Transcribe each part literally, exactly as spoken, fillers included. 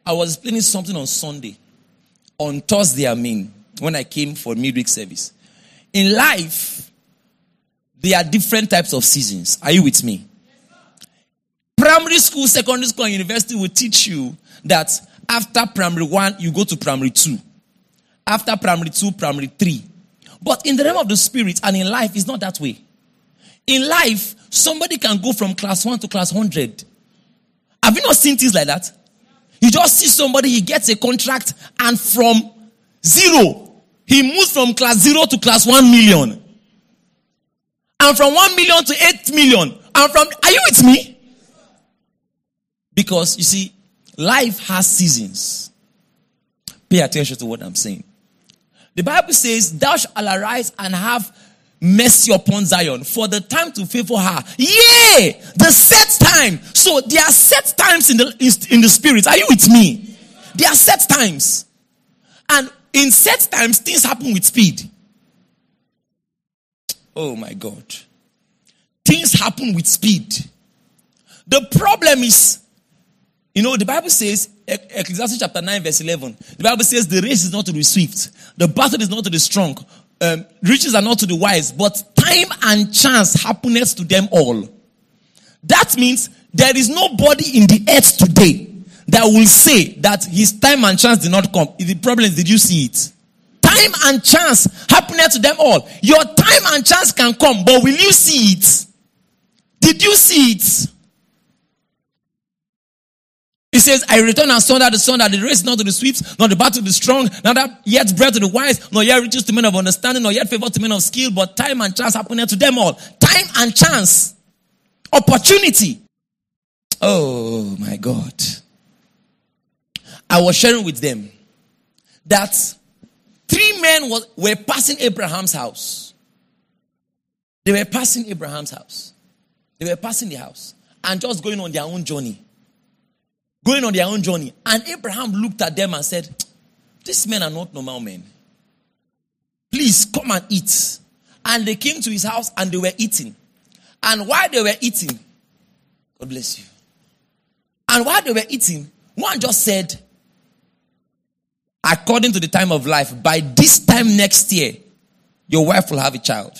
I was explaining something on Sunday. On Thursday, I mean, when I came for midweek service. In life, there are different types of seasons. Are you with me? Primary school, secondary school, and university will teach you that after primary one, you go to primary two. After primary two, primary three. But in the realm of the spirit and in life, it's not that way. In life, somebody can go from class one to class one hundred. Have you not seen things like that? You just see somebody, he gets a contract, and from zero, he moves from class zero to class one million. And from one million to eight million. And from, are you with me? Because, you see, life has seasons. Pay attention to what I'm saying. The Bible says, thou shalt arise and have mercy upon Zion, for the time to favor her. Yea, the set time. So there are set times in the in the spirit. Are you with me? There are set times. And in set times, things happen with speed. Oh my God. Things happen with speed. The problem is, you know, the Bible says, Ecclesiastes chapter nine verse eleven, the Bible says the race is not to the swift, the battle is not to the strong, um, riches are not to the wise, but time and chance happeneth to them all. That means there is nobody in the earth today that will say that his time and chance did not come. The problem is, did you see it? Time and chance happeneth to them all. Your time and chance can come, but will you see it? Did you see it? He says, I return and saw that the sun, that the race not to the swift, nor the battle to the strong, neither yet bread to the wise, nor yet riches to men of understanding, nor yet favor to men of skill, but time and chance happeneth to them all. Time and chance. Opportunity. Oh my God. I was sharing with them that three men was, were passing Abraham's house. They were passing Abraham's house. They were passing the house and just going on their own journey. Going on their own journey. And Abraham looked at them and said, these men are not normal men. Please come and eat. And they came to his house and they were eating. And while they were eating, God bless you. And while they were eating, one just said, according to the time of life, by this time next year, your wife will have a child.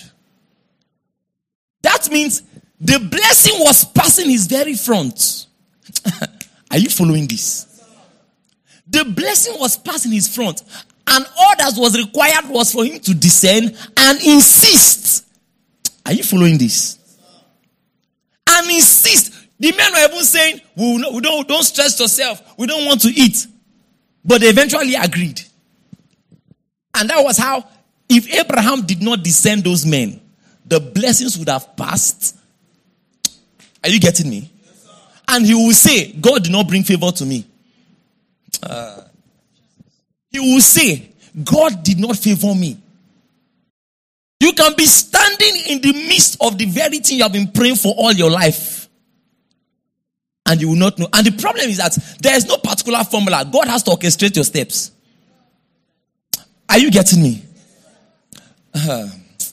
That means the blessing was passing his very front. Are you following this? The blessing was passing his front. And all that was required was for him to descend and insist. Are you following this? And insist. The men were even saying, we don't, we don't, don't stress yourself. We don't want to eat. But they eventually agreed. And that was how, if Abraham did not descend those men, the blessings would have passed. Are you getting me? And he will say, God did not bring favor to me. Uh, he will say, God did not favor me. You can be standing in the midst of the very thing you have been praying for all your life. And you will not know. And the problem is that there is no particular formula. God has to orchestrate your steps. Are you getting me? Uh,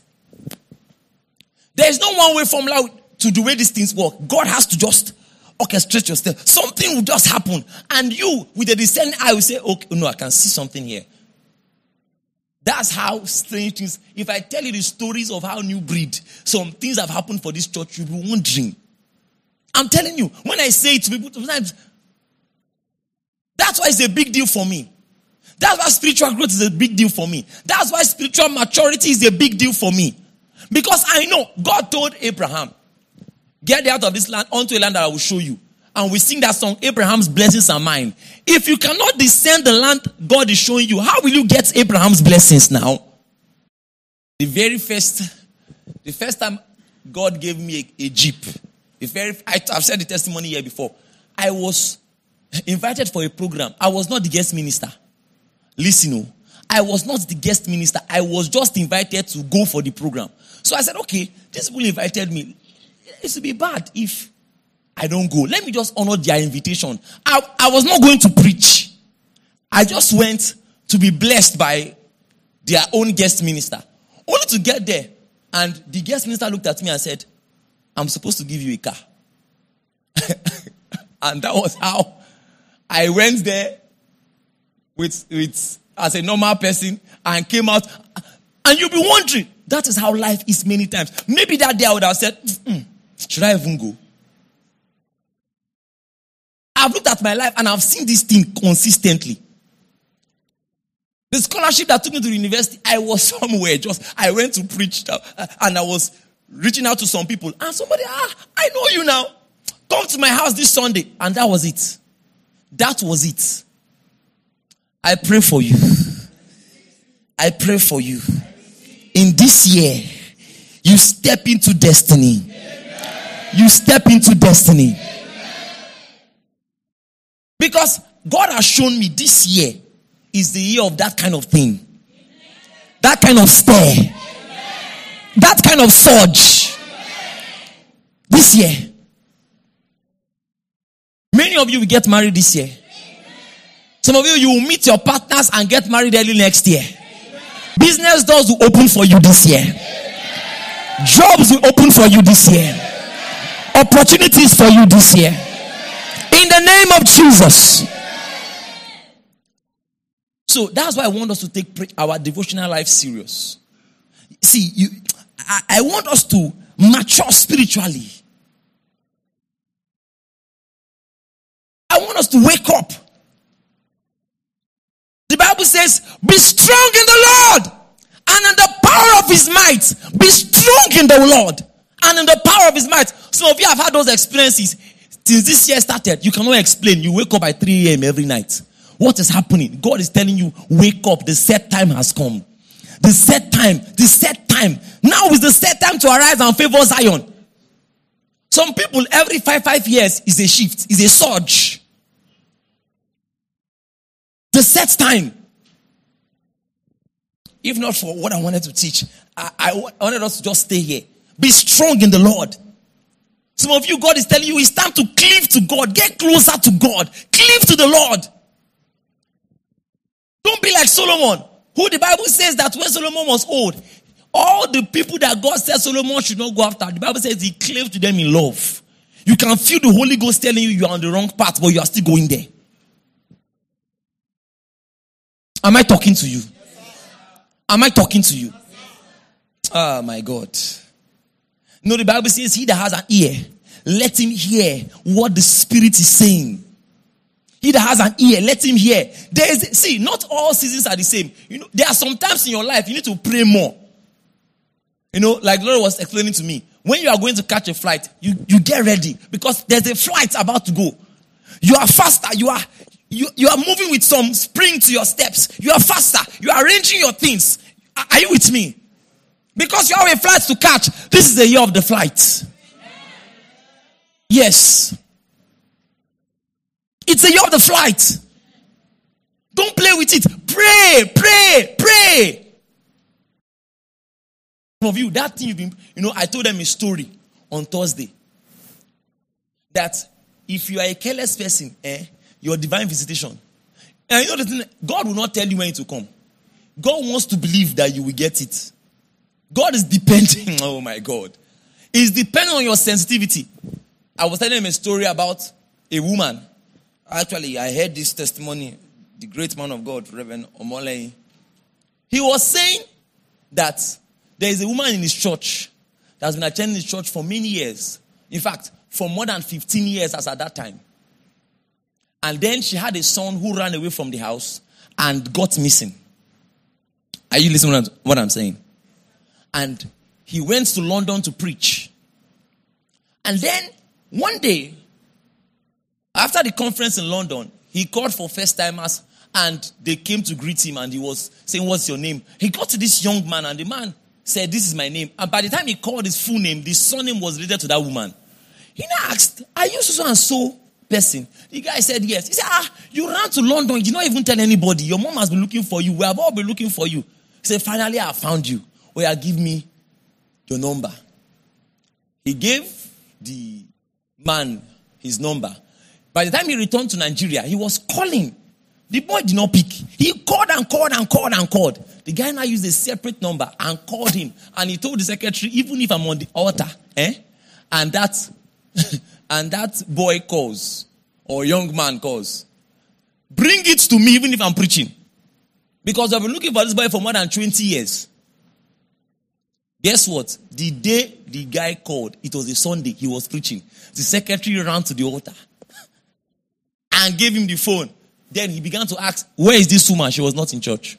there is no one way formula to the way these things work. God has to just orchestrate your steps. Something will just happen. And you, with a discerning eye, will say, okay, no, I can see something here. That's how strange things. If I tell you the stories of how New Breed, some things have happened for this church, you'll be wondering. I'm telling you, when I say it to people, sometimes, that's why it's a big deal for me. That's why spiritual growth is a big deal for me. That's why spiritual maturity is a big deal for me. Because I know God told Abraham, get out of this land onto a land that I will show you. And we sing that song, Abraham's blessings are mine. If you cannot discern the land God is showing you, how will you get Abraham's blessings now? The very first, the first time God gave me a, a jeep, the very, I, I've said the testimony here before. I was invited for a program. I was not the guest minister. Listen, no, I was not the guest minister. I was just invited to go for the program. So I said, okay, these people invited me. It would be bad if I don't go. Let me just honor their invitation. I, I was not going to preach. I just went to be blessed by their own guest minister. Only to get there. And the guest minister looked at me and said, I'm supposed to give you a car. And that was how I went there. with, with as a normal person and came out. And you'll be wondering, that is how life is many times. Maybe that day I would have said, mm, should I even go? I've looked at my life and I've seen this thing consistently. The scholarship that took me to the university, I was somewhere. Just I went to preach uh, and I was reaching out to some people. And somebody, ah, I know you now. Come to my house this Sunday. And that was it. That was it. I pray for you. I pray for you. In this year, you step into destiny. You step into destiny. Because God has shown me this year is the year of that kind of thing. That kind of stare. That kind of surge. This year. Many of you will get married this year. Some of you, you will meet your partners and get married early next year. Business doors will open for you this year. Jobs will open for you this year. Opportunities for you this year. In the name of Jesus. So that's why I want us to take our devotional life serious. See, you, I, I want us to mature spiritually. I want us to wake up. The Bible says, be strong in the Lord and in the power of his might. Be strong in the Lord and in the power of his might. Some of you have had those experiences. Since this year started, you cannot explain. You wake up at three a.m. every night. What is happening? God is telling you, wake up. The set time has come. The set time. The set time. Now is the set time to arise and favor Zion. Some people, every five, five years is a shift, is a surge. The set time. If not for what I wanted to teach, I, I wanted us to just stay here. Be strong in the Lord. Some of you, God is telling you, it's time to cleave to God. Get closer to God. Cleave to the Lord. Don't be like Solomon, who the Bible says that when Solomon was old, all the people that God said Solomon should not go after, the Bible says he clave to them in love. You can feel the Holy Ghost telling you you are on the wrong path, but you are still going there. Am I talking to you? Am I talking to you? Oh my God. No, the Bible says he that has an ear, let him hear what the Spirit is saying. He that has an ear, let him hear. There is, see, not all seasons are the same. You know, there are some times in your life you need to pray more. You know, like Laura was explaining to me, when you are going to catch a flight, you, you get ready because there's a flight about to go. You are faster. You are you, you are moving with some spring to your steps. You are faster. You are arranging your things. Are, are you with me? Because you have a flight to catch. This is the year of the flight. Yes. It's a year of the flight. Don't play with it. Pray, pray, pray. Some of you, that thing you've been, you know, I told them a story on Thursday. That if you are a careless person, eh, your divine visitation. And you know the thing, God will not tell you when to come. God wants to believe that you will get it. God is depending, oh my God. He's depending on your sensitivity. I was telling him a story about a woman. Actually, I heard this testimony, the great man of God, Reverend Omolei. He was saying that there is a woman in his church that has been attending his church for many years. In fact, for more than fifteen years as at that time. And then she had a son who ran away from the house and got missing. Are you listening to what I'm saying? And he went to London to preach. And then one day, after the conference in London, he called for first timers and they came to greet him and he was saying, what's your name? He got to this young man and the man said, this is my name. And by the time he called his full name, the surname was related to that woman. He now asked, are you so and so person? The guy said yes. He said, ah, you ran to London. You did not even tell anybody. Your mom has been looking for you. We have all been looking for you. He said, finally I found you. Oh yeah, give me your number. He gave the man his number. By the time he returned to Nigeria, he was calling. The boy did not pick. He called and called and called and called. The guy now used a separate number and called him. And he told the secretary, even if I'm on the altar, eh? And that, and that boy calls, or young man calls, bring it to me even if I'm preaching. Because I've been looking for this boy for more than twenty years. Guess what? The day the guy called, it was a Sunday, he was preaching. The secretary ran to the altar and gave him the phone. Then he began to ask, where is this woman? She was not in church.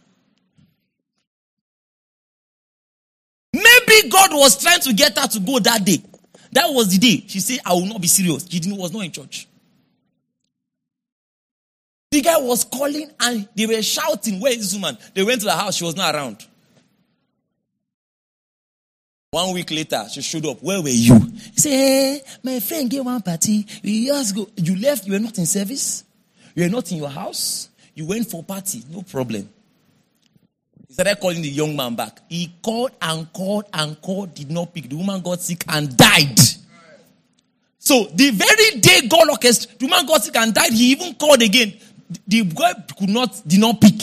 Maybe God was trying to get her to go that day. That was the day. She said, I will not be serious. She didn't, was not in church. The guy was calling and they were shouting, where is this woman? They went to the house, she was not around. One week later, she showed up. Where were you? He said, hey, my friend gave one party. We just go. You left, you were not in service. You were not in your house. You went for party. No problem. He started calling the young man back. He called and called and called, did not pick. The woman got sick and died. So the very day God orchestrated, the woman got sick and died, he even called again. The guy could not, did not pick.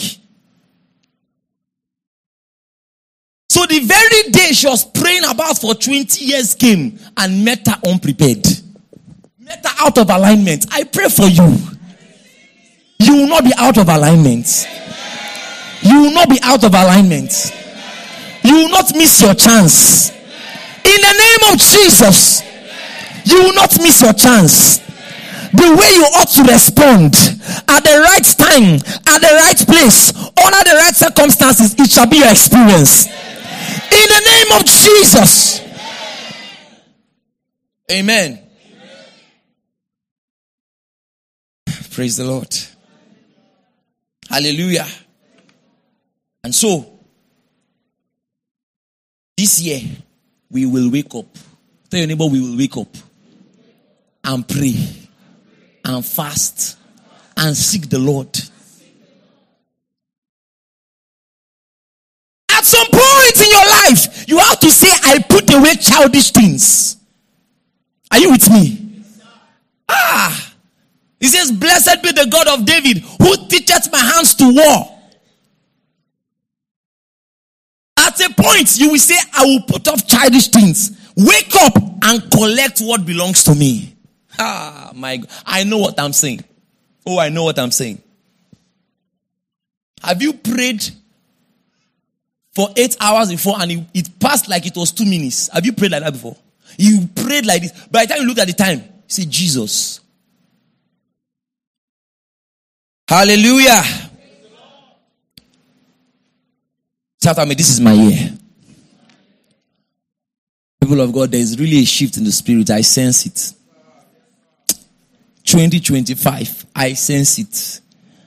So the very day she was praying about for twenty years came and met her unprepared. Met her out of alignment. I pray for you. You will not be out of alignment. You will not be out of alignment. You will not miss your chance. In the name of Jesus, you will not miss your chance. The way you ought to respond at the right time, at the right place, under the right circumstances, it shall be your experience. In the name of Jesus. Amen. Praise the Lord. Hallelujah. And so, this year, we will wake up. Tell your neighbor, we will wake up and pray and fast and seek the Lord. At some point in your life, you have to say, I put away childish things. Are you with me? Ah. He says, blessed be the God of David, who teacheth my hands to war. At a point, you will say, I will put off childish things. Wake up and collect what belongs to me. Ah, my God. I know what I'm saying. Oh, I know what I'm saying. Have you prayed for eight hours before and it, it passed like it was two minutes? Have you prayed like that before? You prayed like this. By the time you look at the time, you say, Jesus. Hallelujah. Tell me, this is my year. People of God, there is really a shift in the spirit. I sense it. twenty twenty-five, I sense it.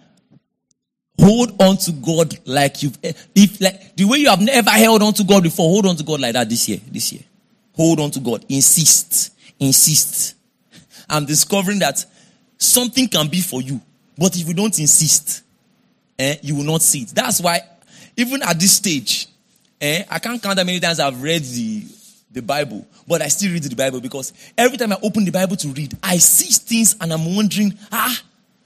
Hold on to God like you've, if like the way you have never held on to God before, hold on to God like that this year. This year. Hold on to God. Insist. Insist. I'm discovering that something can be for you. But if you don't insist, eh, you will not see it. That's why, even at this stage, eh, I can't count how many times I've read the, the Bible. But I still read the Bible because every time I open the Bible to read, I see things and I'm wondering, ah,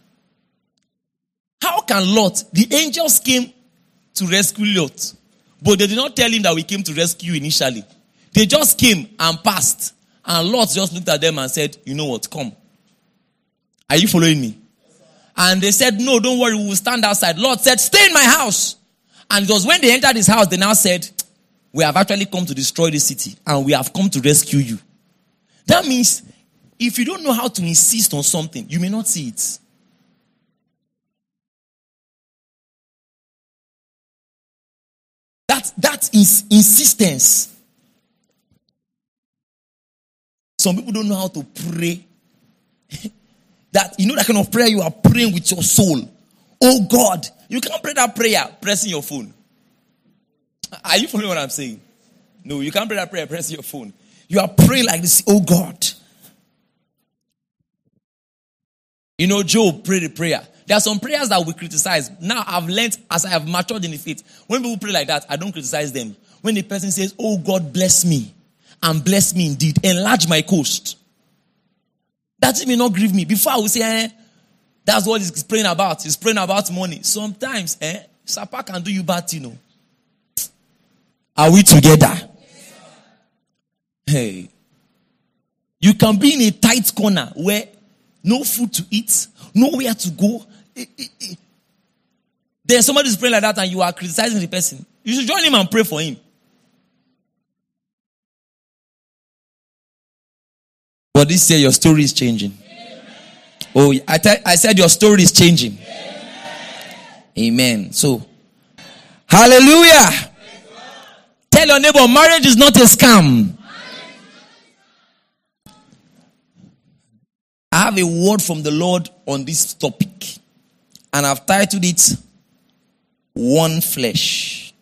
how can Lot, the angels came to rescue Lot, but they did not tell him that we came to rescue initially. They just came and passed. And Lot just looked at them and said, you know what, come. Are you following me? And they said, no, don't worry, we will stand outside. Lot said, stay in my house. And it was when they entered his house, they now said, we have actually come to destroy the city and we have come to rescue you. That means if you don't know how to insist on something, you may not see it. That, that is insistence. Some people don't know how to pray. That, you know that kind of prayer you are praying with your soul. Oh God, you can't pray that prayer pressing your phone. Are you following what I'm saying? No, you can't pray that prayer pressing your phone. You are praying like this, oh God. You know, Job prayed a prayer. There are some prayers that we criticize. Now I've learned as I have matured in the faith. When people pray like that, I don't criticize them. When the person says, oh God, bless me, and bless me indeed, enlarge my coast, that may not grieve me. Before I will say, eh, that's what he's praying about. He's praying about money. Sometimes, eh, Sapa can do you bad, you know. Are we together? Hey. You can be in a tight corner where no food to eat, nowhere to go. Then Then somebody is praying like that and you are criticizing the person. You should join him and pray for him. But this year your story is changing. Amen. Oh, I, th- I said your story is changing. Amen. Amen. So, hallelujah. Tell your neighbor, marriage is not a scam. I have a word from the Lord on this topic. And I've titled it, One Flesh.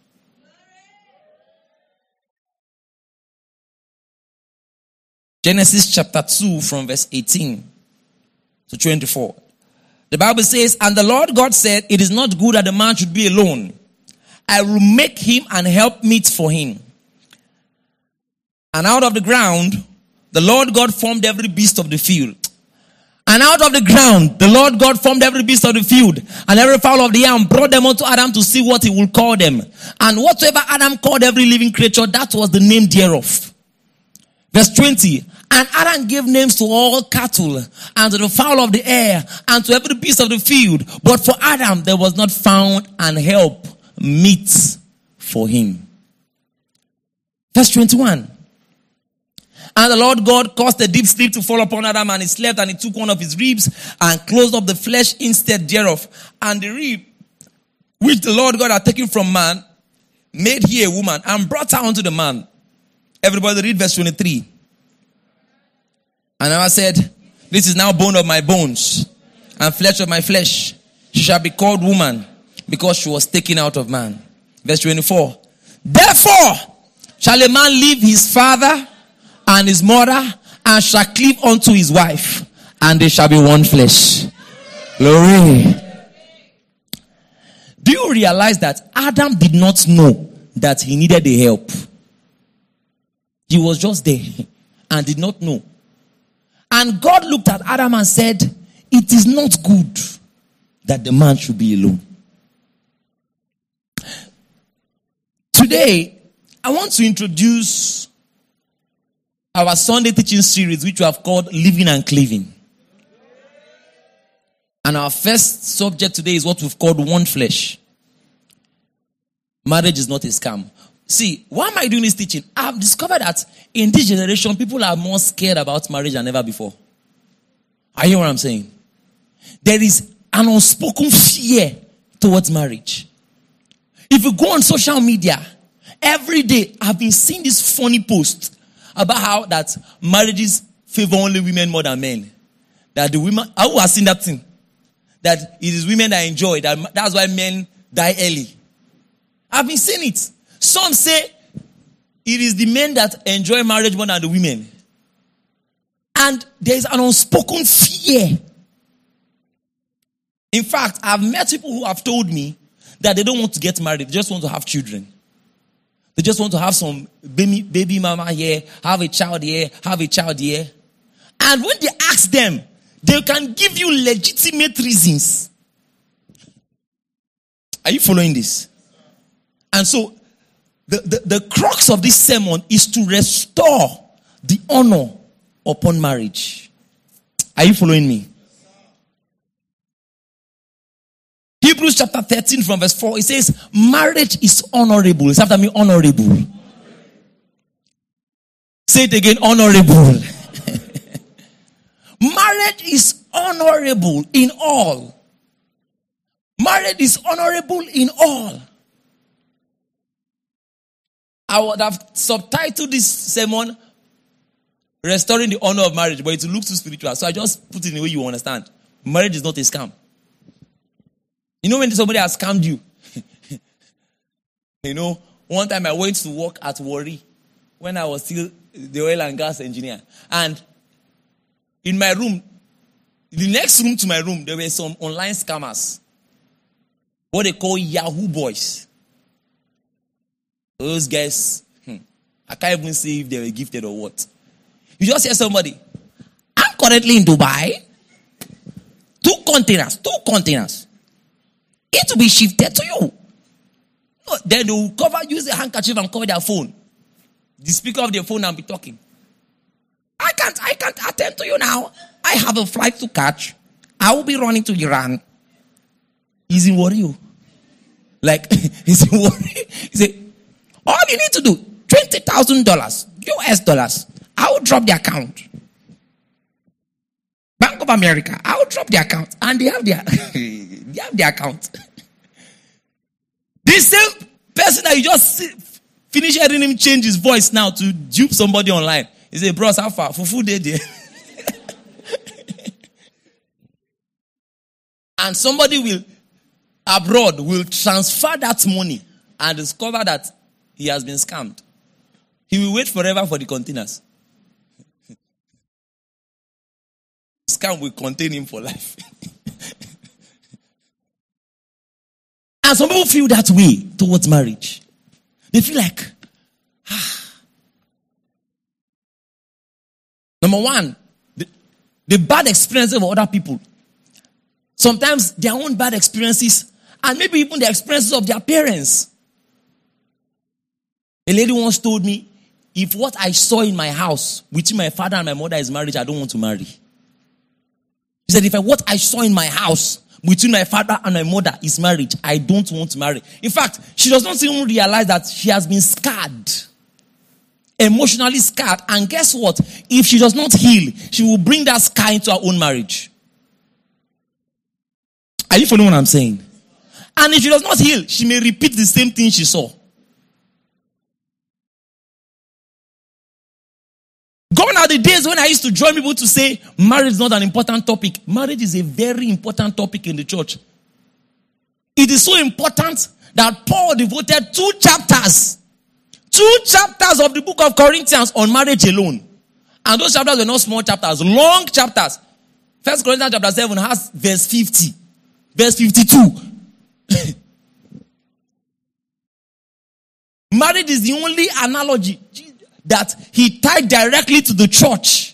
Genesis chapter two from verse eighteen to twenty-four. The Bible says, and the Lord God said, it is not good that the man should be alone. I will make him an helpmeet for him. And out of the ground, the Lord God formed every beast of the field. And out of the ground, the Lord God formed every beast of the field and every fowl of the air and brought them unto Adam to see what he would call them. And whatsoever Adam called every living creature, that was the name thereof. Verse twenty. And Adam gave names to all cattle and to the fowl of the air and to every beast of the field. But for Adam, there was not found an help meet for him. Verse twenty-one. And the Lord God caused a deep sleep to fall upon Adam, and he slept, and he took one of his ribs and closed up the flesh instead thereof. And the rib which the Lord God had taken from man made he a woman and brought her unto the man. Everybody read verse twenty-three. And I said, this is now bone of my bones and flesh of my flesh. She shall be called woman because she was taken out of man. Verse twenty-four. Therefore shall a man leave his father and his mother and shall cleave unto his wife, and they shall be one flesh. Glory. Do you realize that Adam did not know that he needed a help? He was just there and did not know. And God looked at Adam and said, it is not good that the man should be alone. Today, I want to introduce our Sunday teaching series, which we have called Living and Cleaving. And our first subject today is what we've called One Flesh. Marriage is not a scam. See, why am I doing this teaching? I've discovered that in this generation, people are more scared about marriage than ever before. Are you hearing what I'm saying? There is an unspoken fear towards marriage. If you go on social media, every day I've been seeing this funny post about how that marriages favor only women more than men. That the women, who has seen that thing? That it is women that enjoy, that that's why men die early. I've been seeing it. Some say it is the men that enjoy marriage more than the women. And there is an unspoken fear. In fact, I've met people who have told me that they don't want to get married. They just want to have children. They just want to have some baby, baby mama here, have a child here, have a child here. And when they ask them, they can give you legitimate reasons. Are you following this? And so, the, the, the crux of this sermon is to restore the honor upon marriage. Are you following me? Hebrews chapter thirteen from verse four, it says, marriage is honorable. It's after me, honorable. Honorable. Say it again, honorable. Marriage is honorable in all. Marriage is honorable in all. I would have subtitled this sermon, Restoring the Honor of Marriage, but it looks too spiritual. So I just put it in the way you understand. Marriage is not a scam. You know when somebody has scammed you? You know, one time I went to work at Warri when I was still the oil and gas engineer. And in my room, the next room to my room, there were some online scammers. What they call Yahoo boys. Those guys, hmm, I can't even say if they were gifted or what. You just hear somebody, I'm currently in Dubai. Two containers, two containers. It will be shifted to you. Then they will cover, use a handkerchief and cover their phone. The speaker of their phone and be talking. I can't, I can't attend to you now. I have a flight to catch. I will be running to Iran. He's in Warri. Like, he said, he said, all you need to do, twenty thousand dollars, U S dollars. I will drop the account. Bank of America, I will drop the account. And they have their, they have their account. The same person that you just finish hearing him change his voice now to dupe somebody online. He said, bros, how far? For food day there. And somebody will, abroad, will transfer that money and discover that he has been scammed. He will wait forever for the containers. Scam will contain him for life. And some people feel that way towards marriage. They feel like, ah. Number one, the, the bad experiences of other people. Sometimes their own bad experiences, and maybe even the experiences of their parents. A lady once told me, if what I saw in my house between my father and my mother is marriage, I don't want to marry. She said, if I, what I saw in my house between my father and my mother is marriage, I don't want to marry. In fact, she does not even realize that she has been scarred. Emotionally scarred. And guess what? If she does not heal, she will bring that scar into her own marriage. Are you following what I'm saying? And if she does not heal, she may repeat the same thing she saw. Gone are the days when I used to join people to say, marriage is not an important topic. Marriage is a very important topic in the church. It is so important that Paul devoted two chapters, two chapters of the book of Corinthians on marriage alone. And those chapters were not small chapters, long chapters. First Corinthians chapter seven has verse fifty, verse fifty-two. Marriage is the only analogy that he tied directly to the church.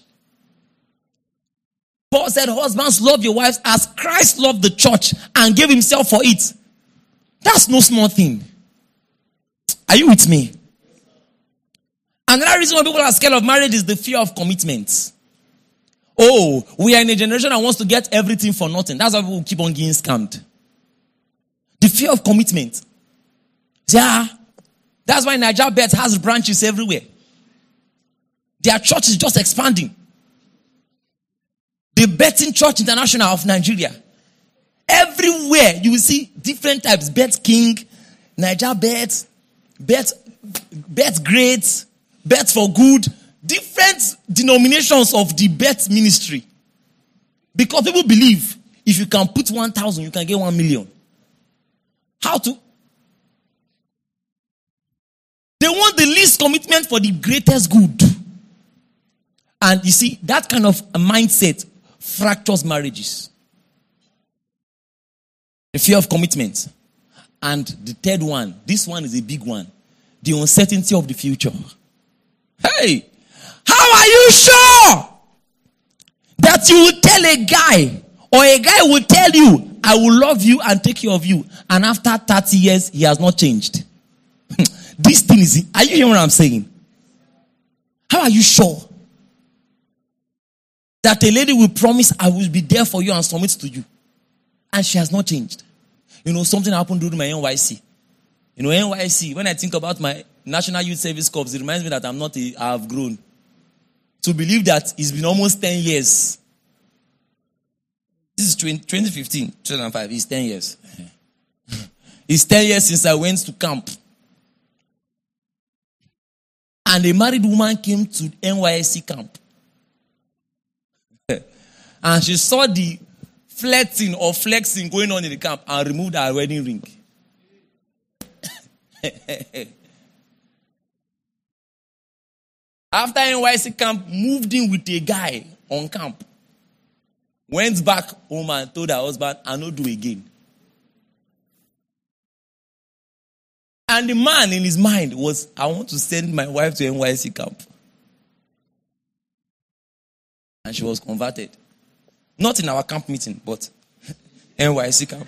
Paul said, husbands, love your wives as Christ loved the church and gave himself for it. That's no small thing. Are you with me? Another reason why people are scared of marriage is the fear of commitment. Oh, we are in a generation that wants to get everything for nothing. That's why people keep on getting scammed. The fear of commitment. Yeah. That's why Niger Bet has branches everywhere. Their church is just expanding. The Betting Church International of Nigeria. Everywhere you will see different types. Bet King, Niger Bet, Bet, Bet Great, Bet for Good. Different denominations of the Bet ministry. Because people believe if you can put one thousand, you can get one million. How to? They want the least commitment for the greatest good. And you see, that kind of a mindset fractures marriages. The fear of commitment. And the third one, this one is a big one. The uncertainty of the future. Hey, how are you sure that you will tell a guy, or a guy will tell you, I will love you and take care of you, and after thirty years, he has not changed? This thing is, are you hearing what I'm saying? How are you sure that a lady will promise, I will be there for you and submit to you, and she has not changed? You know, something happened during my N Y C. You know, N Y C, when I think about my National Youth Service Corps, it reminds me that I'm not a, I have grown. To believe that it's been almost ten years. This is twenty fifteen, two thousand five. It's ten years. It's ten years since I went to camp. And a married woman came to N Y S C camp. And she saw the flirting or flexing going on in the camp and removed her wedding ring. After N Y S C camp, moved in with a guy on camp. Went back home and told her husband, I'll not do again. And the man in his mind was, I want to send my wife to N Y S C camp. And she was converted. Not in our camp meeting, but N Y S C camp.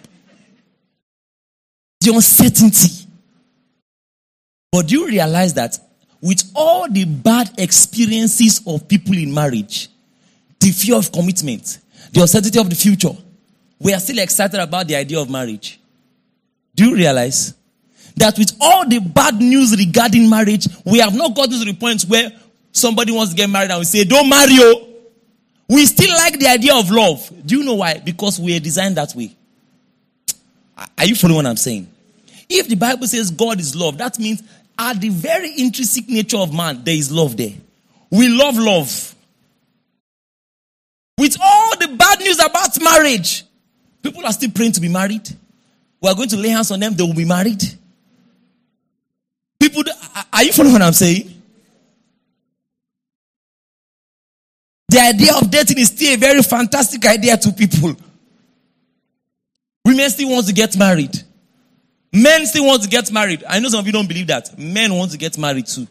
The uncertainty. But do you realize that with all the bad experiences of people in marriage, the fear of commitment, the uncertainty of the future, we are still excited about the idea of marriage? Do you realize that with all the bad news regarding marriage, we have not gotten to the point where somebody wants to get married and we say, don't marry you. We still like the idea of love. Do you know why? Because we are designed that way. Are you following what I'm saying? If the Bible says God is love, that means at the very intrinsic nature of man, there is love there. We love love. With all the bad news about marriage, people are still praying to be married. We are going to lay hands on them, they will be married. People, are you following what I'm saying? The idea of dating is still a very fantastic idea to people. Women still want to get married. Men still want to get married. I know some of you don't believe that. Men want to get married too.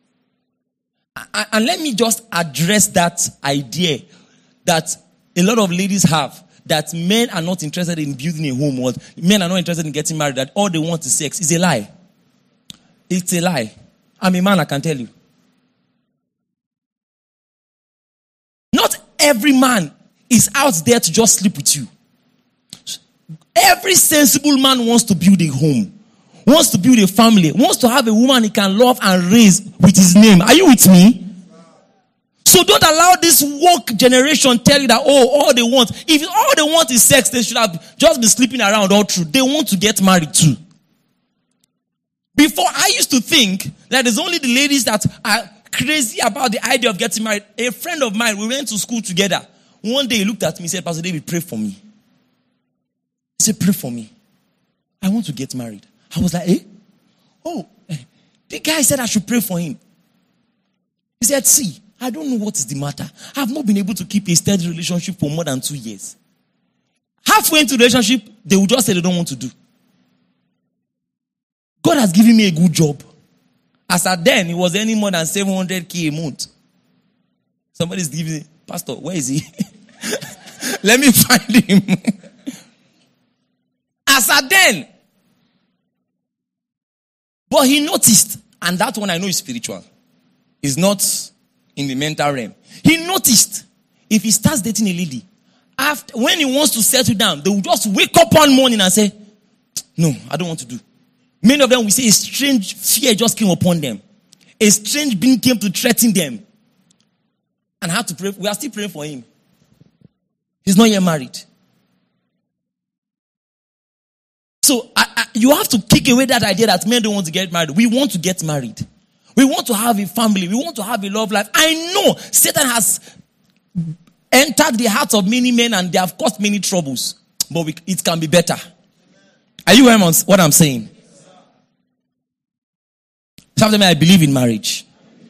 And let me just address that idea that a lot of ladies have, that men are not interested in building a home, or men are not interested in getting married, that all they want is sex. It's a lie. It's a lie. I'm a man, I can tell you. Not every man is out there to just sleep with you. Every sensible man wants to build a home, wants to build a family, wants to have a woman he can love and raise with his name. Are you with me? So don't allow this woke generation tell you that, oh, all they want, if all they want is sex, they should have just been sleeping around all through. They want to get married too. Before, I used to think that it's only the ladies that are crazy about the idea of getting married. A friend of mine, we went to school together. One day he looked at me and said, Pastor David, pray for me. He said, pray for me. I want to get married. I was like, eh? Oh, the guy said I should pray for him. He said, see, I don't know what is the matter. I have not been able to keep a steady relationship for more than two years. Halfway into the relationship, they will just say they don't want to do. God has given me a good job. As at then, it was any more than seven hundred k a month. Somebody's giving, Pastor, where is he? Let me find him. As at then. But he noticed, and that one I know is spiritual. It's not in the mental realm. He noticed, if he starts dating a lady, after when he wants to settle down, they will just wake up one morning and say, no, I don't want to do. Many of them will say a strange fear just came upon them. A strange being came to threaten them. And had to pray. We are still praying for him. He's not yet married. So I, I, you have to kick away that idea that men don't want to get married. We want to get married. We want to have a family. We want to have a love life. I know Satan has entered the hearts of many men and they have caused many troubles. But we, it can be better. Are you hearing what I'm saying? Some of them, I believe in marriage.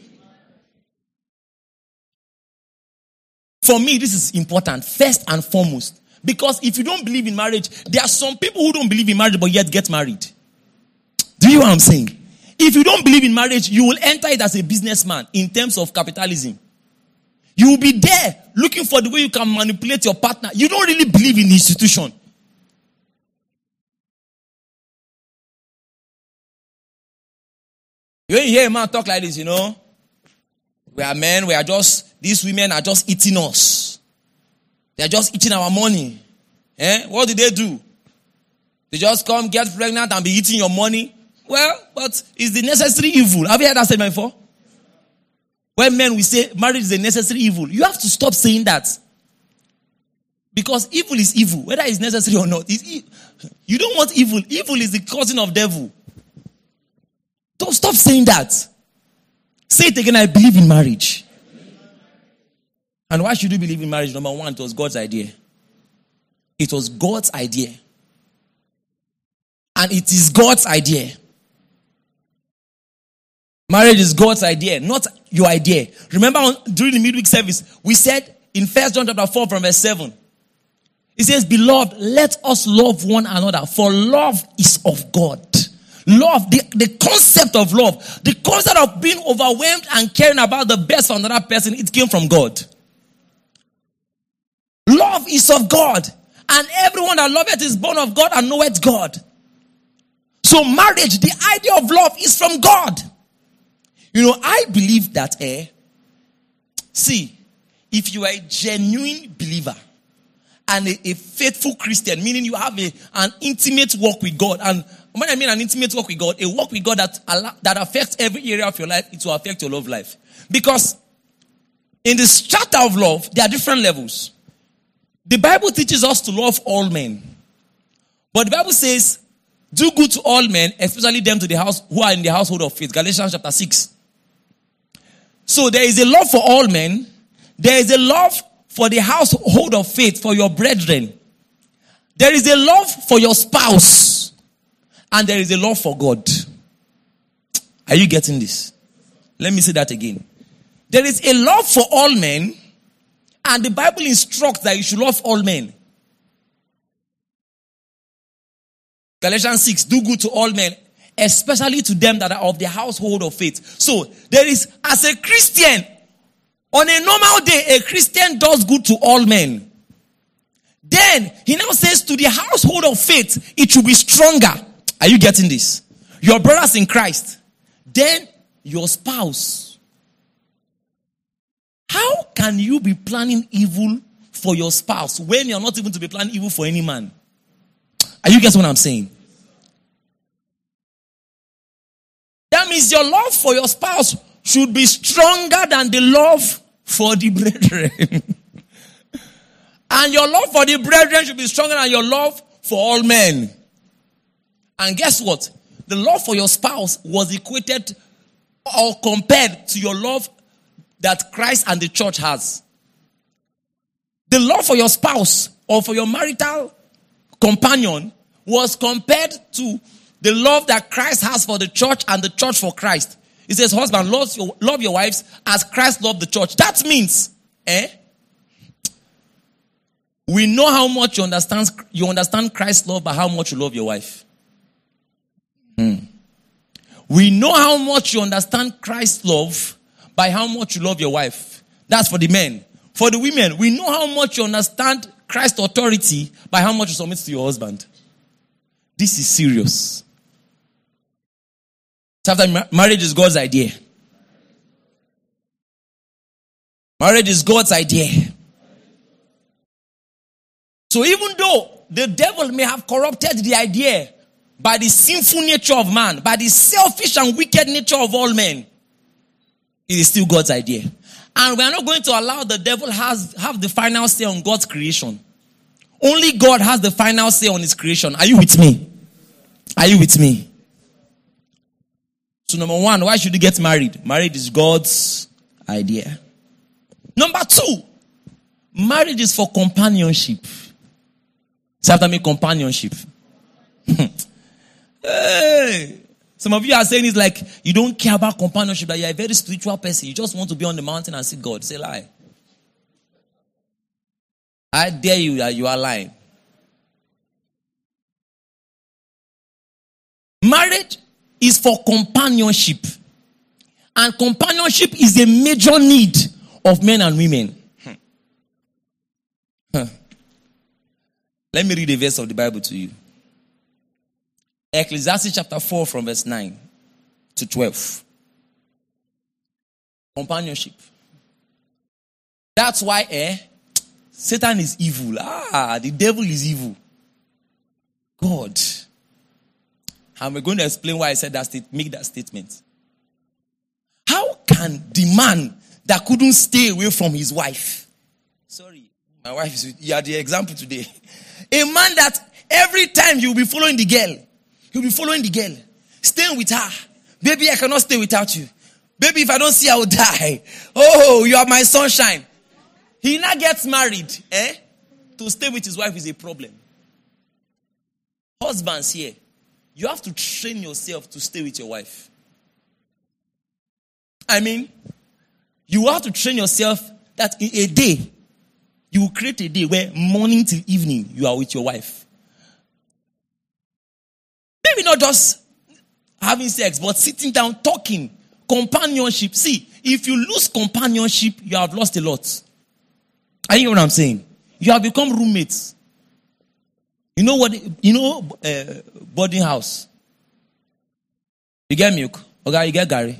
For me, this is important, first and foremost. Because if you don't believe in marriage, there are some people who don't believe in marriage but yet get married. Do you know what I'm saying? If you don't believe in marriage, you will enter it as a businessman in terms of capitalism. You will be there looking for the way you can manipulate your partner. You don't really believe in the institution. You hear a man talk like this, you know. We are men, we are just, these women are just eating us. They are just eating our money. Eh? What did they do? They just come, get pregnant and be eating your money. Well, but it's the necessary evil. Have you heard that statement before? When men we say marriage is a necessary evil, you have to stop saying that. Because evil is evil, whether it's necessary or not. It's e- you don't want evil. Evil is the cousin of devil. Don't stop saying that. Say it again, I believe in marriage. And why should you believe in marriage? Number one, it was God's idea. It was God's idea. And it is God's idea. Marriage is God's idea, not your idea. Remember on, during the midweek service, we said in First John chapter four from verse seven, it says, beloved, let us love one another, for love is of God. Love, the, the concept of love, the concept of being overwhelmed and caring about the best of another person, it came from God. Love is of God. And everyone that loveth is born of God and knoweth God. So marriage, the idea of love is from God. You know, I believe that, eh, see, if you are a genuine believer and a, a faithful Christian, meaning you have a, an intimate walk with God. And when I mean an intimate walk with God, a walk with God that, that affects every area of your life, it will affect your love life. Because in the strata of love, there are different levels. The Bible teaches us to love all men. But the Bible says, do good to all men, especially them to the house who are in the household of faith. Galatians chapter six. So there is a love for all men. There is a love for the household of faith, for your brethren. There is a love for your spouse. And there is a love for God. Are you getting this? Let me say that again. There is a love for all men. And the Bible instructs that you should love all men. Galatians six, do good to all men, especially to them that are of the household of faith. So, there is, as a Christian, on a normal day, a Christian does good to all men. Then, he now says to the household of faith, it should be stronger. Are you getting this? Your brothers in Christ. Then, your spouse. How can you be planning evil for your spouse when you're not even to be planning evil for any man? Are you getting what I'm saying? That means your love for your spouse should be stronger than the love for the brethren. And your love for the brethren should be stronger than your love for all men. And guess what? The love for your spouse was equated or compared to your love that Christ and the church has. The love for your spouse or for your marital companion was compared to the love that Christ has for the church and the church for Christ. He says, husband, love your, love your wives as Christ loved the church. That means, eh? We know how much you understand, you understand Christ's love by how much you love your wife. Hmm. We know how much you understand Christ's love by how much you love your wife. That's for the men. For the women, we know how much you understand Christ's authority by how much you submit to your husband. This is serious. After marriage is God's idea. Marriage is God's idea. So even though the devil may have corrupted the idea by the sinful nature of man, by the selfish and wicked nature of all men, it is still God's idea. And we are not going to allow the devil has have the final say on God's creation. Only God has the final say on his creation. Are you with me? Are you with me? So number one, why should you get married? Marriage is God's idea. Number two, marriage is for companionship. Say after me, companionship. Hey. Some of you are saying it's like you don't care about companionship, that you're a very spiritual person. You just want to be on the mountain and see God. Say lie. I dare you that you are lying. Marriage is for companionship. And companionship is a major need of men and women. Hmm. Huh. Let me read a verse of the Bible to you. Ecclesiastes chapter four from verse nine to twelve. Companionship. That's why, eh? Satan is evil. Ah, the devil is evil. God. And we're going to explain why I said that state, make that statement. How can the man that couldn't stay away from his wife? Sorry, my wife is with you are the example today. A man that every time you'll be following the girl. He'll be following the girl. Staying with her. Baby, I cannot stay without you. Baby, if I don't see, I will die. Oh, you are my sunshine. He now gets married. Eh? To stay with his wife is a problem. Husbands here, you have to train yourself to stay with your wife. I mean, you have to train yourself that in a day, you will create a day where morning till evening, you are with your wife. Maybe not just having sex, but sitting down, talking, companionship. See, if you lose companionship, you have lost a lot. Are you hearing what I'm saying? You have become roommates. You know what? You know, uh, boarding house. You get milk. Okay, you get Gary.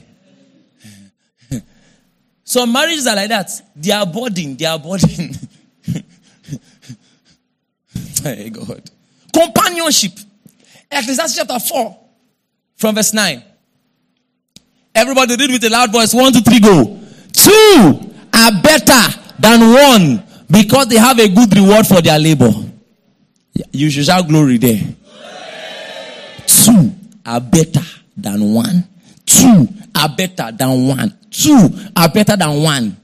Some marriages are like that. They are boarding. They are boarding. Hey, God. Companionship. Ecclesiastes chapter four, from verse nine. Everybody read with a loud voice. One, two, three, go. Two are better than one because they have a good reward for their labor. You should shout glory there. Two are better than one. Two are better than one. Two are better than one.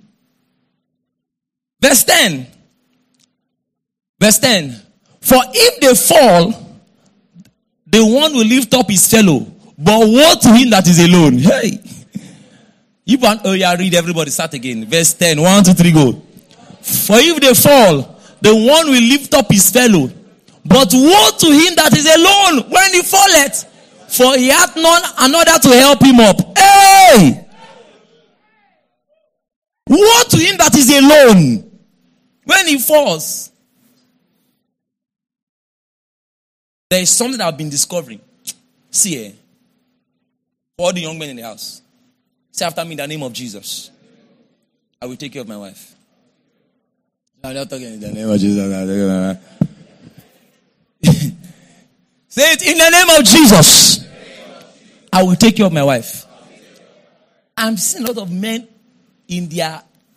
Verse ten. Verse ten. For if they fall, the one will lift up his fellow. But woe to him that is alone. Hey. You want, oh yeah, read everybody. Start again. Verse ten. One, two, three, go. For if they fall, the one will lift up his fellow. But woe to him that is alone when he falleth. For he hath none another to help him up. Hey! Woe to him that is alone when he falls. There is something that I've been discovering. See here. For all the young men in the house. Say after me in the name of Jesus. I will take care of my wife. I'm not talking in the name of Jesus. Say it in the name of Jesus. I will take care of my wife. I'm seeing a lot of men in their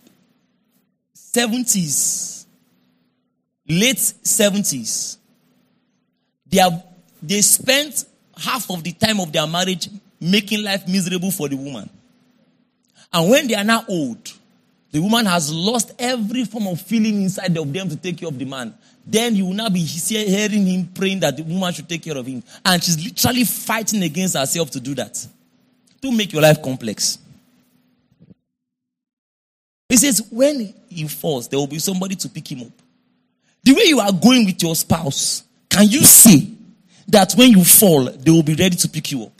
seventies, late seventies. They have they spent half of the time of their marriage making life miserable for the woman. And when they are now old, the woman has lost every form of feeling inside of them to take care of the man. Then you will now be hearing him praying that the woman should take care of him. And she's literally fighting against herself to do that. Don't make your life complex. He says, when he falls, there will be somebody to pick him up. The way you are going with your spouse, can you say that when you fall, they will be ready to pick you up?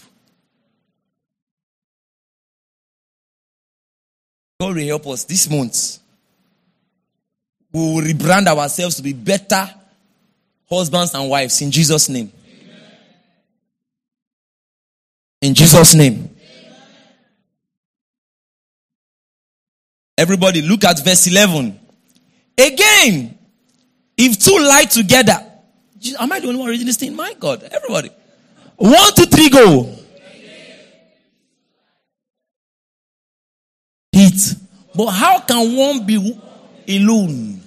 God will help us this month. We will rebrand ourselves to be better husbands and wives in Jesus' name. Amen. In Jesus' name. Amen. Everybody look at verse eleven. Again, if two lie together. Am I the only one reading this thing? My God, everybody. One, two, three, go. Hit. But how can one be alone?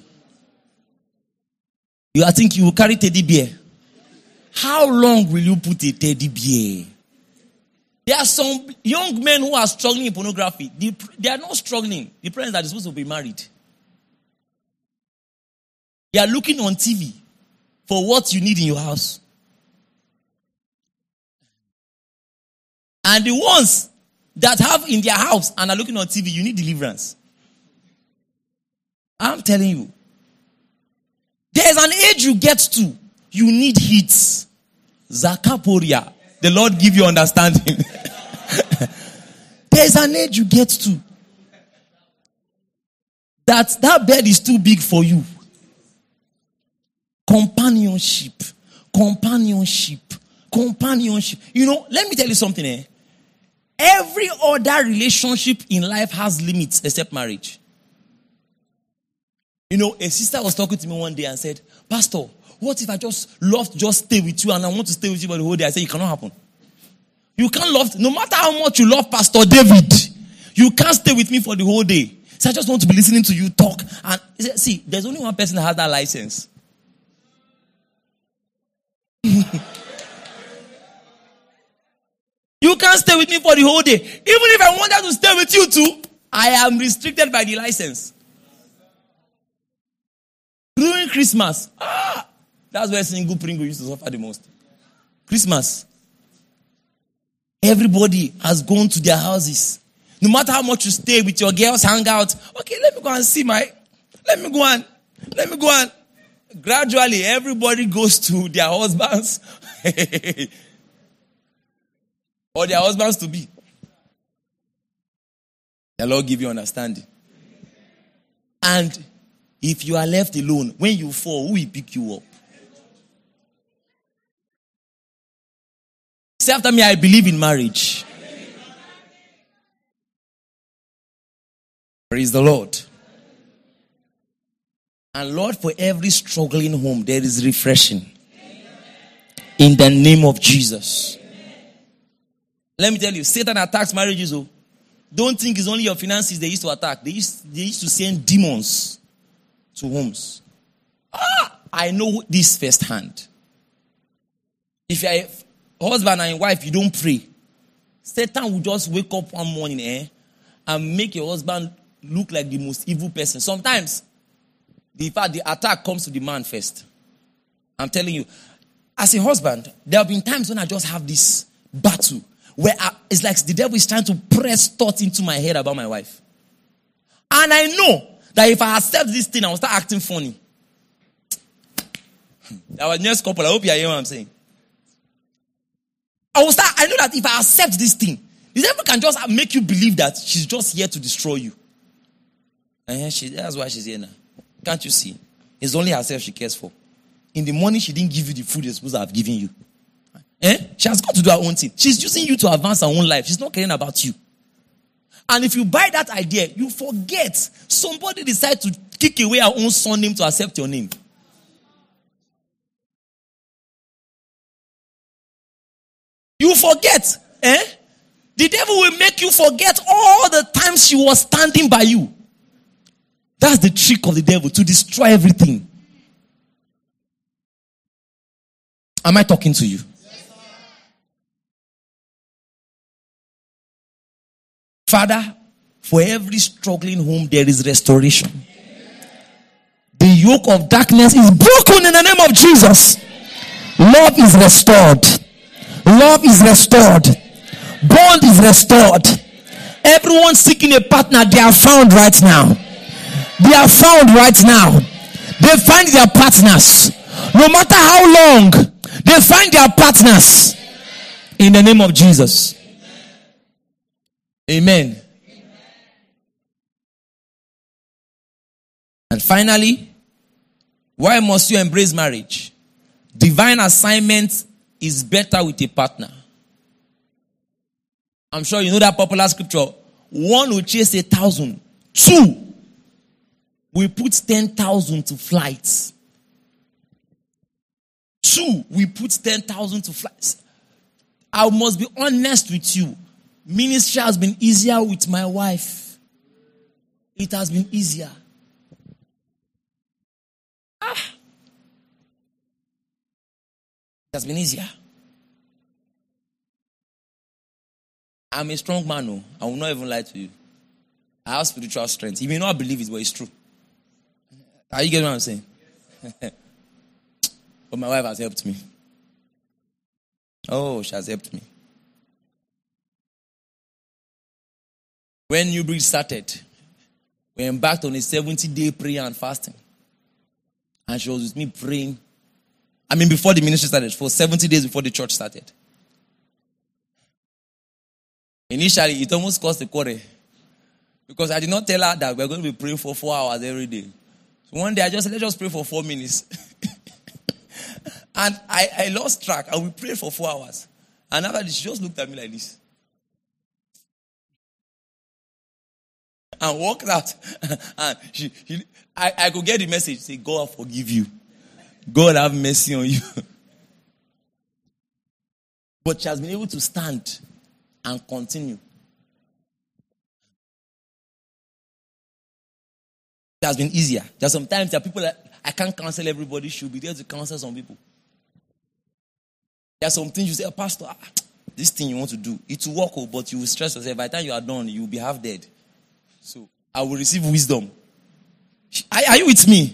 You I think you will carry teddy bear. How long will you put a teddy bear? There are some young men who are struggling in pornography. They, they are not struggling. The parents are supposed to be married. They are looking on T V for what you need in your house. And the ones that have in their house and are looking on T V, you need deliverance. I'm telling you. There's an age you get to, you need hits. Zakaporia. The Lord give you understanding. There's an age you get to. That that bed is too big for you. Companionship. Companionship. Companionship. You know, let me tell you something eh. Every other relationship in life has limits except marriage. You know, a sister was talking to me one day and said, Pastor, what if I just love to just stay with you and I want to stay with you for the whole day? I said, it cannot happen. You can't love, no matter how much you love Pastor David, you can't stay with me for the whole day. So I just want to be listening to you talk. And see, there's only one person that has that license. You can't stay with me for the whole day. Even if I wanted to stay with you too, I am restricted by the license. During Christmas, ah, that's where single Pringle used to suffer the most. Christmas. Everybody has gone to their houses. No matter how much you stay with your girls, hang out. Okay, let me go and see my, let me go and, let me go and. Gradually, everybody goes to their husbands. Or their husbands to be. The Lord give you understanding. And if you are left alone, when you fall, who will pick you up? Say after me, I believe in marriage. Praise the Lord. And Lord, for every struggling home, there is refreshing. In the name of Jesus. Let me tell you, Satan attacks marriages. Oh. Don't think it's only your finances they used to attack. They used, they used to send demons to homes. Ah, I know this firsthand. If you're a husband and a wife, you don't pray. Satan will just wake up one morning eh, and make your husband look like the most evil person. Sometimes, in fact, the attack comes to the man first. I'm telling you. As a husband, there have been times when I just have this battle where I, it's like the devil is trying to press thoughts into my head about my wife. And I know that if I accept this thing, I will start acting funny. Our next couple, I hope you are hearing what I'm saying. I will start, I know that if I accept this thing, the devil can just make you believe that she's just here to destroy you. And she, that's why she's here now. Can't you see? It's only herself she cares for. In the morning, she didn't give you the food you're supposed to have given you. Eh? She has got to do her own thing. She's using you to advance her own life. She's not caring about you. And if you buy that idea, you forget somebody decides to kick away her own son name to accept your name. You forget. Eh? The devil will make you forget all the times she was standing by you. That's the trick of the devil, to destroy everything. Am I talking to you? Father, for every struggling home, there is restoration. The yoke of darkness is broken in the name of Jesus. Love is restored. Love is restored. Bond is restored. Everyone seeking a partner, they are found right now. They are found right now. They find their partners. No matter how long, they find their partners. In the name of Jesus. Amen. And finally, why must you embrace marriage? Divine assignment is better with a partner. I'm sure you know that popular scripture. One will chase a thousand. Two we put ten thousand to flight. Two, we put ten thousand to flight. I must be honest with you. Ministry has been easier with my wife. It has been easier. Ah. It has been easier. I'm a strong man, no. I will not even lie to you. I have spiritual strength. You may not believe it, but it's true. Are you getting what I'm saying? But my wife has helped me. Oh, she has helped me. When New Bridge started, we embarked on a seventy-day prayer and fasting. And she was with me praying. I mean, before the ministry started, for seventy days before the church started. Initially, it almost caused a quarrel. Because I did not tell her that we're going to be praying for four hours every day. So one day I just said, let's just pray for four minutes. And I, I lost track. And we prayed for four hours. And after this, she just looked at me like this. And walked out. And she, she, I, I could get the message. Say, God forgive you. God have mercy on you. But she has been able to stand and continue. It has been easier. There's sometimes there are people that I can't counsel everybody. Should be there to counsel some people. There are some things you say, oh, Pastor, ah, this thing you want to do, it will work, but you will stress yourself. By the time you are done, you will be half dead. So I will receive wisdom. Are, are you with me?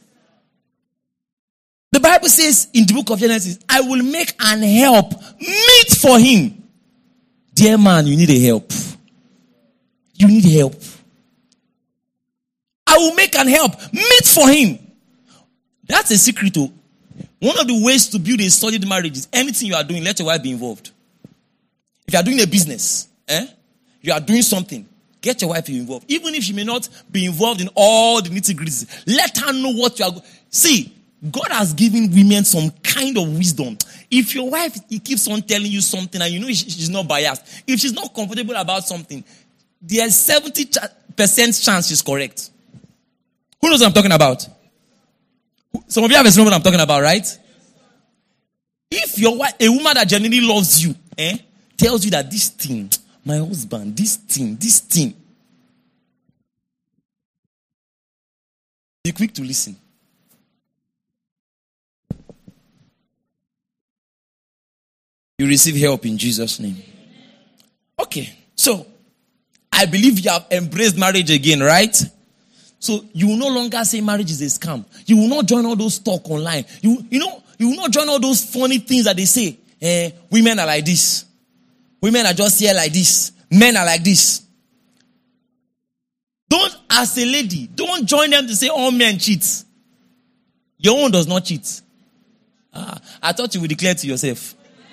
The Bible says in the book of Genesis, I will make an help meet for him. Dear man, you need a help. You need help. I will make an help meet for him. That's a secret too. One of the ways to build a solid marriage is anything you are doing, let your wife be involved. If you are doing a business, eh, you are doing something, get your wife involved. Even if she may not be involved in all the nitty-gritties, let her know what you are. See, God has given women some kind of wisdom. If your wife he keeps on telling you something and you know she's not biased, if she's not comfortable about something, there's seventy percent chance she's correct. Who knows what I'm talking about? Some of you have experienced what I'm talking about, right? If your wife, a woman that genuinely loves you, eh, tells you that this thing, my husband, this thing, this thing, be quick to listen. You receive help in Jesus' name. Okay, so I believe you have embraced marriage again, right? So you will no longer say marriage is a scam. You will not join all those talk online. You, you know, you will not join all those funny things that they say. Eh, women are like this. Women are just here like this. Men are like this. Don't, as a lady, don't join them to say all men cheat. Your own does not cheat. Ah, I thought you would declare to yourself.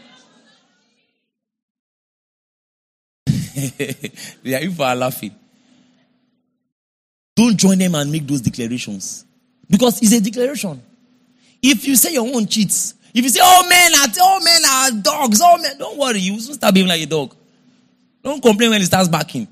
Yeah, people are laughing. Don't join them and make those declarations. Because it's a declaration. If you say your own cheats, if you say all men are all men are dogs, all men, don't worry, you will start being like a dog. Don't complain when it starts barking.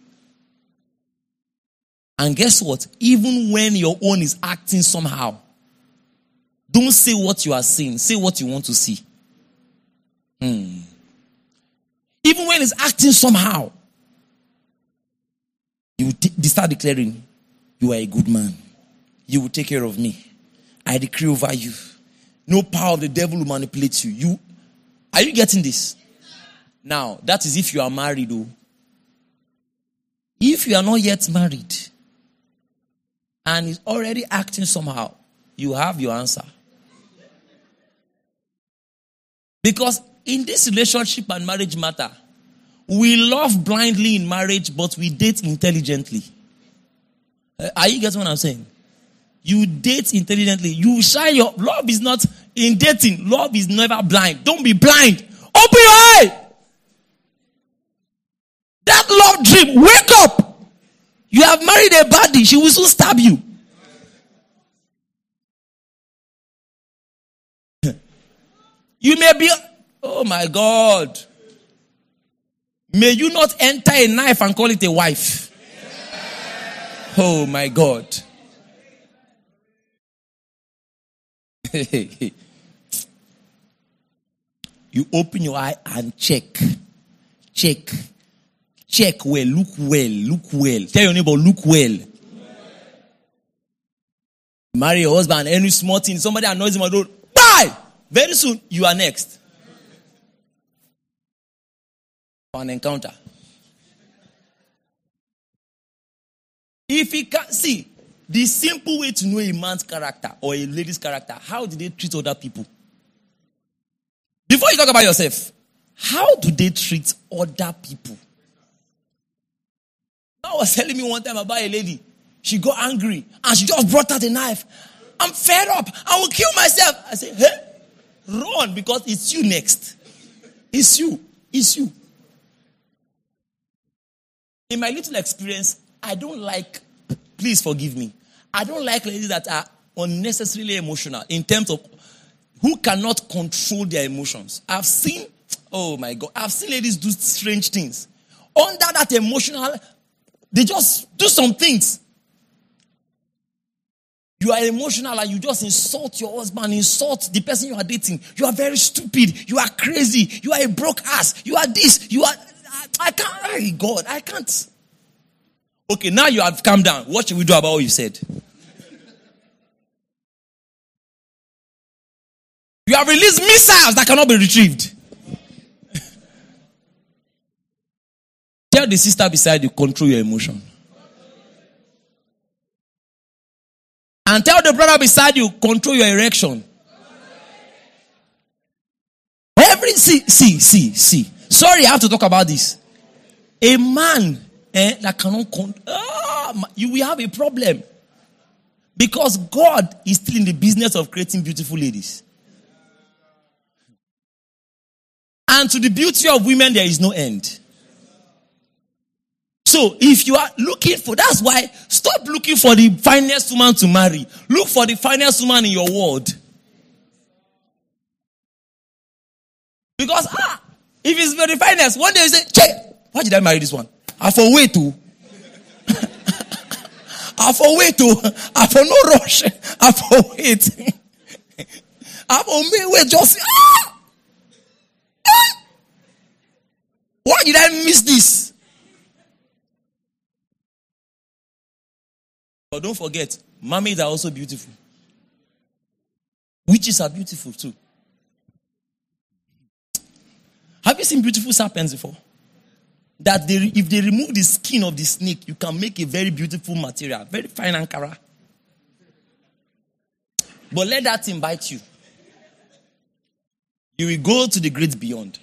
And guess what? Even when your own is acting somehow, don't say what you are saying. Say what you want to see. Hmm. Even when it's acting somehow, you will t- start declaring, you are a good man. You will take care of me. I decree over you. No power of the devil will manipulate you. You are you getting this? Now, that is if you are married, though. If you are not yet married, and is already acting somehow, you have your answer. Because in this relationship and marriage matter, we love blindly in marriage, but we date intelligently. Uh, are you getting what I'm saying? You date intelligently. You shine your... Love is not... In dating, love is never blind. Don't be blind. Open your eye. That love dream, wake up. You have married a baddie. She will soon stab you. You may be... Oh my God. May you not enter a knife and call it a wife. Oh my God. You open your eye and check. Check. Check well. Look well. Look well. Tell your neighbor, look well. Marry your husband, any small thing, somebody annoys him on the road. Bye! Very soon, you are next. For an encounter. If he can see the simple way to know a man's character or a lady's character, how do they treat other people? Before you talk about yourself, how do they treat other people? I was telling me one time about a lady. She got angry and she just brought out a knife. I'm fed up. I will kill myself. I said, hey, run, because it's you next. It's you. It's you. In my little experience, I don't like, please forgive me, I don't like ladies that are unnecessarily emotional in terms of who cannot control their emotions. I've seen, oh my God, I've seen ladies do strange things. Under that emotional, they just do some things. You are emotional and you just insult your husband, insult the person you are dating. You are very stupid. You are crazy. You are a broke ass. You are this. You are... I, I can't... Oh God, I can't. Okay, now you have calmed down. What should we do about what you said? You have released missiles that cannot be retrieved. Tell the sister beside you, control your emotion. And tell the brother beside you, control your erection. Every, see, see, see, see. Sorry, I have to talk about this. A man eh, that cannot control, ah, you will have a problem. Because God is still in the business of creating beautiful ladies. And to the beauty of women, there is no end. So, if you are looking for, that's why, stop looking for the finest woman to marry. Look for the finest woman in your world. Because, ah, if it's very finest, one day you say, check, why did I marry this one? I for way too. I for wait to, I for no rush, I for wait. I for me wait just, ah! Ah! Why did I miss this? But don't forget, mermaids are also beautiful. Witches are beautiful too. Have you seen beautiful serpents before? That they, if they remove the skin of the snake, you can make a very beautiful material, very fine Ankara. But let that thing bite you. You will go to the great beyond.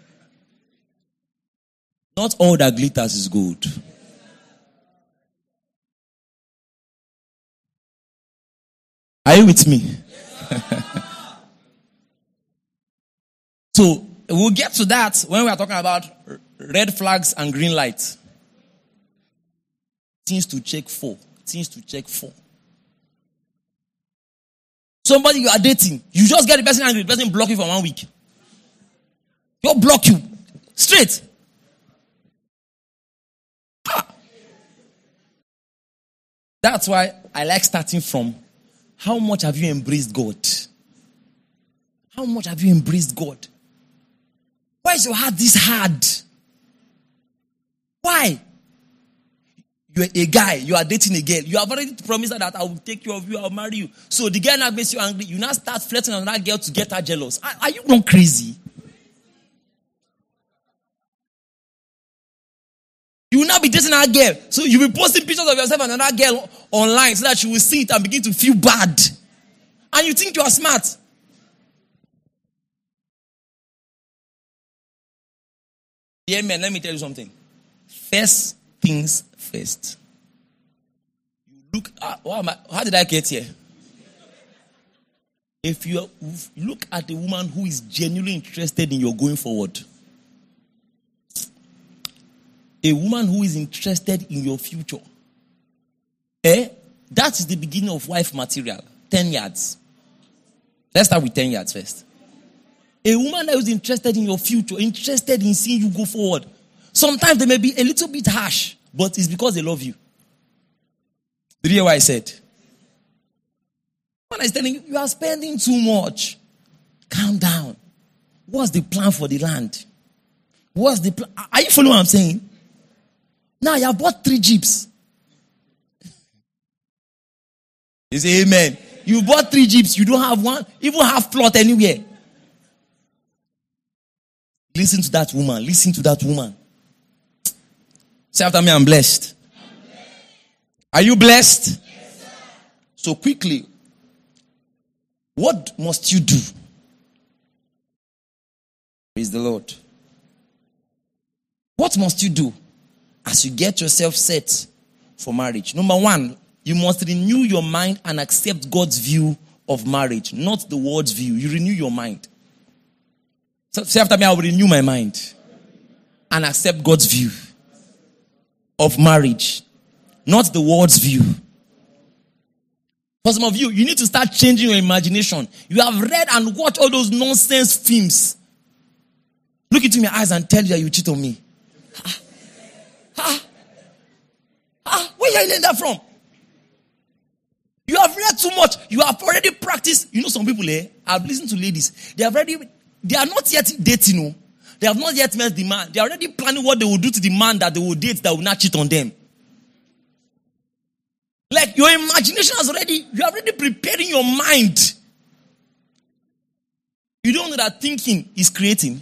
Not all that glitters is gold. Are you with me? So, we'll get to that when we are talking about red flags and green lights. Things to check for. Things to check for. Somebody you are dating, you just get the person angry, the person block you for one week. He'll block you. Straight. Ah. That's why I like starting from how much have you embraced God? How much have you embraced God? Why is your heart this hard? Why? You're a guy, you are dating a girl. You have already promised her that I will take care of you, I will marry you. So the girl now makes you angry. You now start flirting on that girl to get her jealous. Are, are you not crazy? You will now be dating that girl. So you will be posting pictures of yourself and another girl online so that she will see it and begin to feel bad. And you think you are smart. Yeah, man, let me tell you something. First things first. You look at, what am I, how did I get here? If you look at a woman who is genuinely interested in your going forward, a woman who is interested in your future, eh? That is the beginning of wife material. Ten yards. Let's start with ten yards first. A woman that is interested in your future, interested in seeing you go forward. Sometimes they may be a little bit harsh, but it's because they love you. Did you hear what I said? When I was telling you, you are spending too much. Calm down. What's the plan for the land? What's the plan? Are you following what I'm saying? Now you have bought three jeeps. You say amen. You bought three jeeps. You don't have one, even half plot anywhere. Listen to that woman. Listen to that woman. Say after me, I'm blessed. I'm blessed. Are you blessed? Yes, sir. So quickly, what must you do? Praise the Lord. What must you do as you get yourself set for marriage? Number one, you must renew your mind and accept God's view of marriage, not the world's view. You renew your mind. So say after me, I will renew my mind and accept God's view of marriage, not the world's view. For some of you, you need to start changing your imagination. You have read and watched all those nonsense films. Look into my eyes and tell you that you cheat on me. Ah, ah, ah, where are you learning that from? You have read too much. You have already practiced. You know some people, eh? I've listened to ladies. They have already, they are not yet dating, no. They have not yet met the man. They are already planning what they will do to the man that they will date that will not cheat on them. Like your imagination has already, you are already preparing your mind. You don't know that thinking is creating.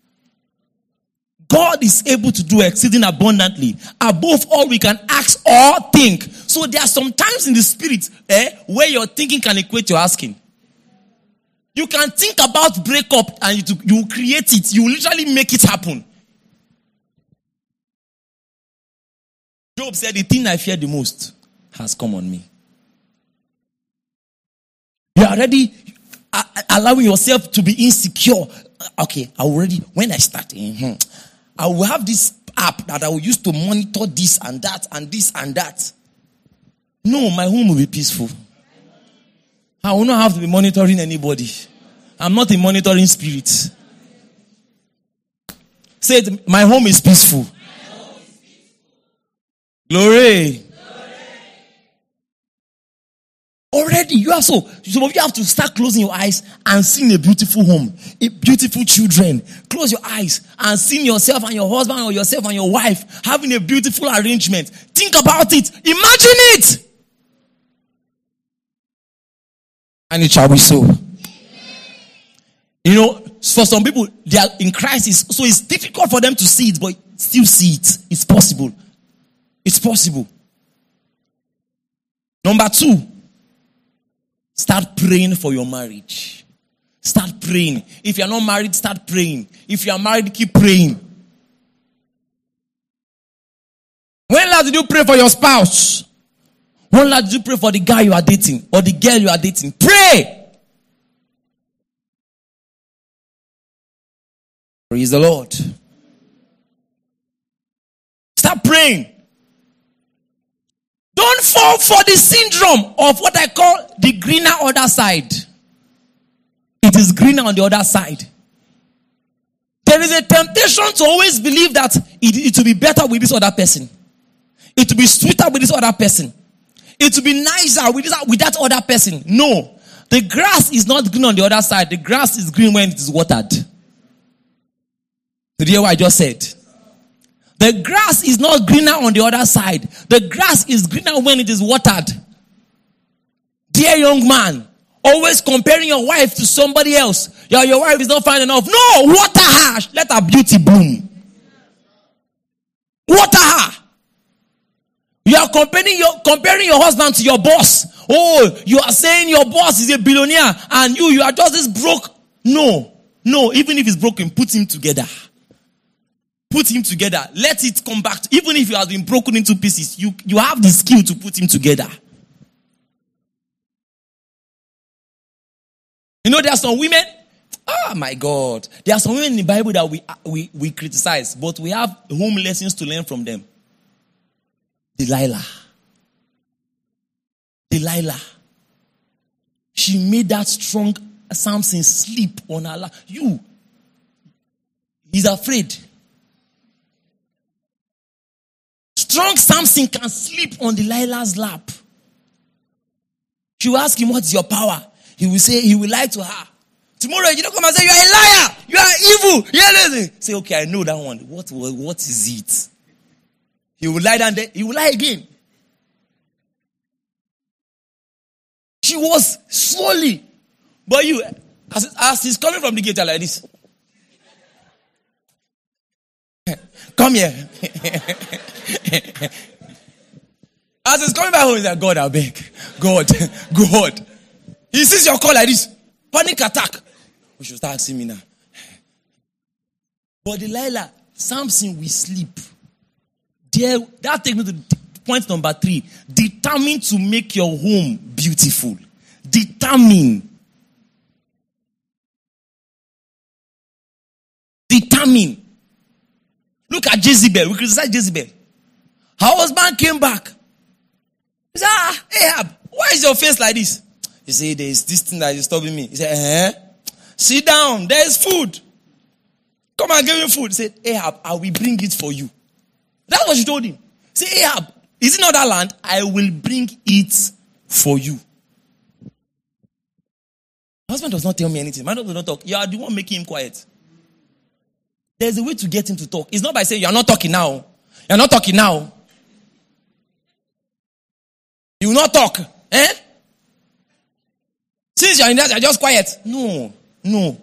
God is able to do exceeding abundantly above all we can ask or think. So there are some times in the spirit eh, where your thinking can equate your asking. You can think about breakup and you, you create it. You literally make it happen. Job said, the thing I fear the most has come on me. You are already uh, allowing yourself to be insecure. Okay, I already, when I start, mm-hmm, I will have this app that I will use to monitor this and that and this and that. No, my home will be peaceful. I will not have to be monitoring anybody. I'm not a monitoring spirit. Say it, my home is peaceful. Home is peaceful. Glory. Glory. ready. You have so some of you have to start closing your eyes and seeing a beautiful home, a beautiful children. Close your eyes and seeing yourself and your husband or yourself and your wife having a beautiful arrangement. Think about it. Imagine it. And it shall be so. You know, for some people, they are in crisis, so it's difficult for them to see it, but still see it. It's possible. It's possible. Number two, start praying for your marriage. Start praying. If you are not married, start praying. If you are married, keep praying. When last did you pray for your spouse? When last did you pray for the guy you are dating or the girl you are dating? Pray. Praise the Lord. Start praying. Don't fall for the syndrome of what I call the greener other side. It is greener on the other side. There is a temptation to always believe that it, it will be better with this other person. It will be sweeter with this other person. It will be nicer with, this, with that other person. No. The grass is not green on the other side. The grass is green when it is watered. Did you hear what I just said? The grass is not greener on the other side. The grass is greener when it is watered. Dear young man, always comparing your wife to somebody else. Your, your wife is not fine enough. No, water her. Let her beauty bloom. Water her. You are comparing your, comparing your husband to your boss. Oh, you are saying your boss is a billionaire and you, you are just this broke. No, no, even if it's broken, put him together. Put him together. Let it come back. To, even if you have been broken into pieces, you, you have the skill to put him together. You know, there are some women. Oh my God. There are some women in the Bible that we, we, we criticize, but we have home lessons to learn from them. Delilah. Delilah. She made that strong Samson sleep on her lap. You. He's afraid. Strong Samson can sleep on Delilah's lap. She will ask him, what's your power? He will say, he will lie to her. Tomorrow, you don't come and say, you are a liar. You are evil. Yeah, say, okay, I know that one. What, what, what is it? He will lie down there. He will lie again. She was slowly. But you, as, as he's coming from the gate like this. Come here. As he's coming back home, he's like, God, I beg. God, God. He sees your call like this. Panic attack. We should start asking me now. But Delilah, Samson will sleep. There, that takes me to point number three. Determine to make your home beautiful. Determine. Determine. Look at Jezebel. We criticize Jezebel. Her husband came back. He said, ah, Ahab, why is your face like this? He said, there is this thing that is disturbing me. He said, eh? Sit down. There is food. Come and give me food. He said, Ahab, I will bring it for you. That's what she told him. Say, Ahab, is it not that land? I will bring it for you. My husband does not tell me anything. My husband does not talk. You are the one making him quiet. There's a way to get him to talk. It's not by saying, you are not talking now. You are not talking now. You will not talk. Eh? Since you are in that, you are just quiet. No. No.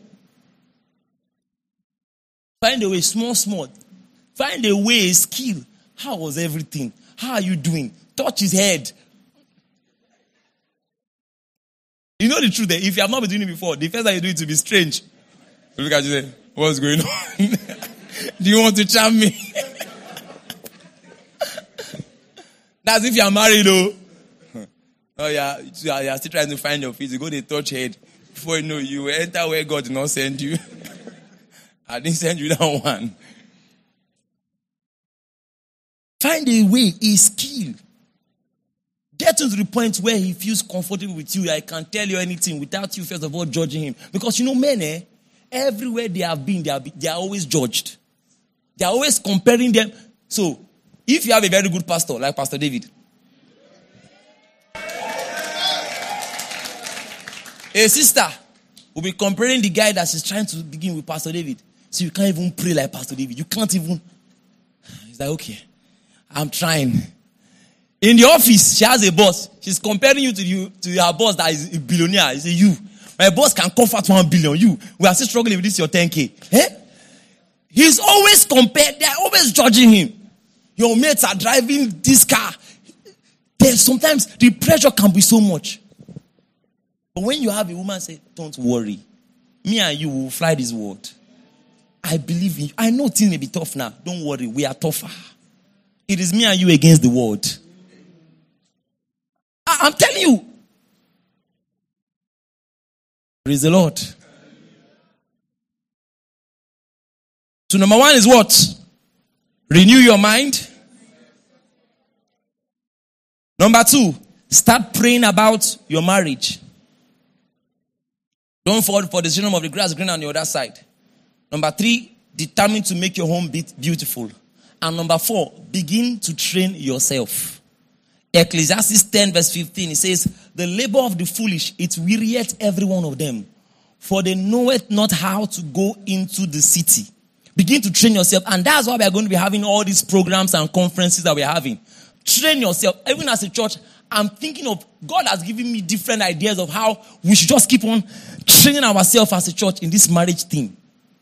Find a way, small, small. Find a way, a skill. How was everything? How are you doing? Touch his head. You know the truth that if you have not been doing it before, the first time you do it will be strange. You look at you and say, what's going on? Do you want to charm me? That's if you are married though. Oh yeah, you are, you are still trying to find your feet. You go to touch head. Before you know, you will enter where God did not send you. I didn't send you that one. Find a way, a skill. Get him to the point where he feels comfortable with you. I can tell you anything without you first of all judging him. Because you know men, eh, everywhere they have been, they are, they are always judged. They are always comparing them. So, if you have a very good pastor, like Pastor David, A sister will be comparing the guy that she's trying to begin with Pastor David. So you can't even pray like Pastor David. You can't even. He's like, okay, I'm trying. In the office, she has a boss. She's comparing you to you to her boss that is a billionaire. He say, you, my boss can comfort one billion. You, we are still struggling with this, your ten K. Eh? He's always compared. They're always judging him. Your mates are driving this car. There's sometimes the pressure can be so much. But when you have a woman say, don't worry. Me and you will fly this world. I believe in you. I know things may be tough now. Don't worry. We are tougher. It is me and you against the world. I- I'm telling you. Praise the Lord. So number one is what? Renew your mind. Number two, start praying about your marriage. Don't fall for the syndrome of the grass green on the other side. Number three, determine to make your home beautiful. And number four, begin to train yourself. Ecclesiastes ten verse fifteen, it says, the labor of the foolish, it wearieth every one of them. For they knoweth not how to go into the city. Begin to train yourself. And that's why we are going to be having all these programs and conferences that we are having. Train yourself. Even as a church, I'm thinking of, God has given me different ideas of how we should just keep on training ourselves as a church in this marriage thing.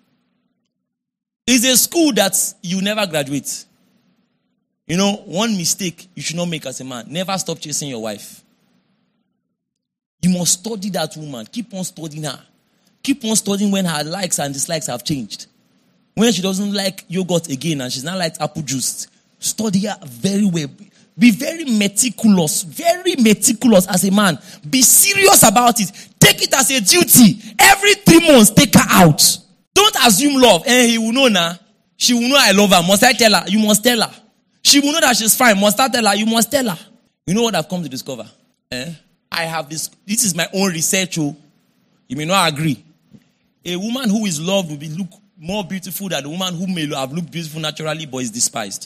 It's a school that you never graduate. You know, one mistake you should not make as a man. Never stop chasing your wife. You must study that woman. Keep on studying her. Keep on studying when her likes and dislikes have changed. When she doesn't like yogurt again and she's not like apple juice, study her very well. Be very meticulous. Very meticulous as a man. Be serious about it. Take it as a duty. Every three months, take her out. Don't assume love. Eh, he will know now. She will know I love her. Must I tell her? You must tell her. She will know that she's fine. Must I tell her? You must tell her. You know what I've come to discover? Eh? I have this. This is my own research. Oh. You may not agree. A woman who is loved will be look more beautiful than a woman who may have looked beautiful naturally but is despised.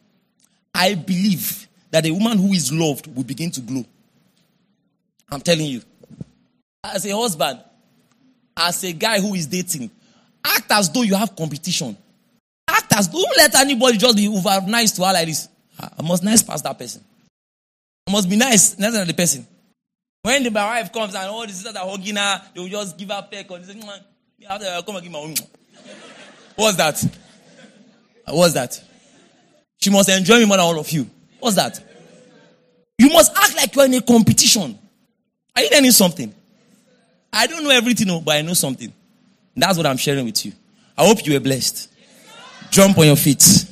I believe that a woman who is loved will begin to glow. I'm telling you. As a husband, as a guy who is dating, act as though you have competition. Act as don't let anybody just be over nice to her like this. I must nice past that person. I must be nice nicer than the person. When the, my wife comes and all the sisters are hugging her, they will just give her peck and say, I'll come and give my own. What's that? What's that? She must enjoy me more than all of you. What's that? You must act like you're in a competition. Are you learning something? I don't know everything, but I know something. That's what I'm sharing with you. I hope you were blessed. Jump on your feet.